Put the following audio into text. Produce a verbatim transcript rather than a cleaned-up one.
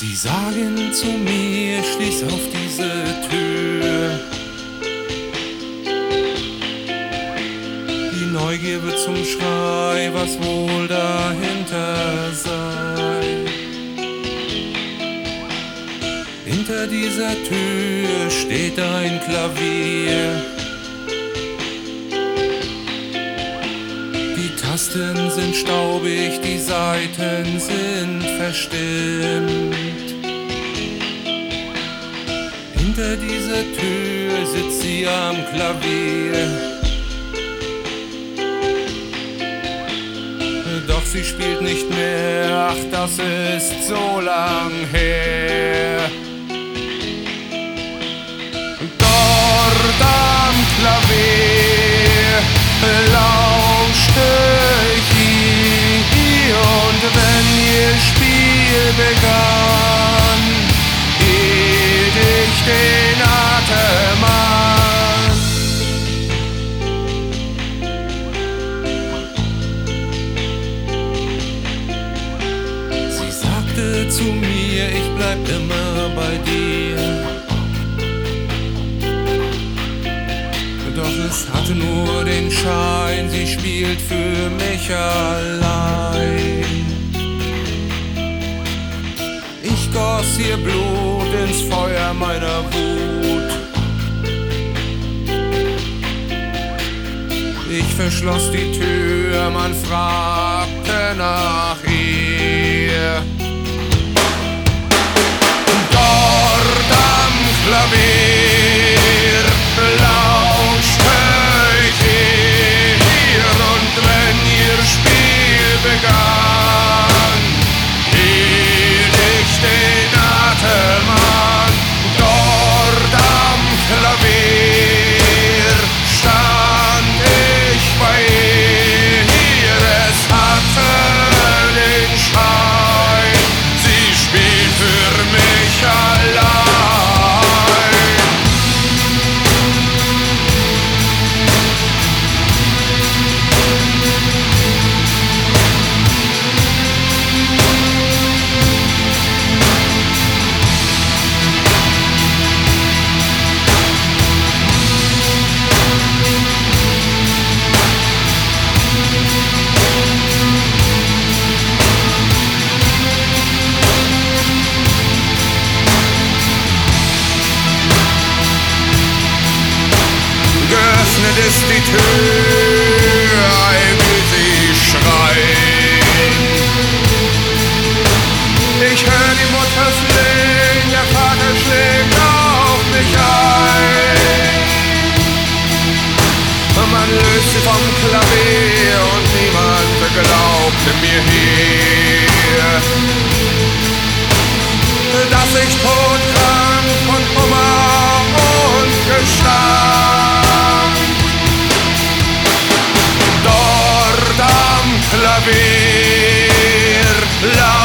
Sie sagen zu mir, schließ auf diese Tür. Die Neugier wird zum Schrei, was wohl dahinter sei. Hinter dieser Tür steht ein Klavier. Die Tasten sind staubig, die Saiten sind verstimmt. Hinter dieser Tür sitzt sie am Klavier. Doch sie spielt nicht mehr, ach, das ist so lang her. Dort am Klavier lauschte ich ihr, und wenn ihr Spiel begann, hielt ich den Atem an. Sie sagte zu mir, ich bleib immer bei dir. Doch es hatte nur den Schein, sie spielt für mich allein. Ich goss ihr Blut ins Feuer meiner Wut. Ich verschloss die Tür, man fragte nach ihr. Dort am Klavier lauschte ich ihr, und wenn ihr Spiel begann, hielt ich den Atem an. Dort am Klavier stand ich bei ihr, es hatte den Schein, sie spielt für mich allein. Geöffnet ist die Tür, ei, wie sie schreit. Ich hör die Mutter flehen, der Vater schlägt auf mich ein. Man löst sie vom Klavier und niemand glaubte mir hier, dass ich todkrank und Hummer und Gestank dort am Klavier lag.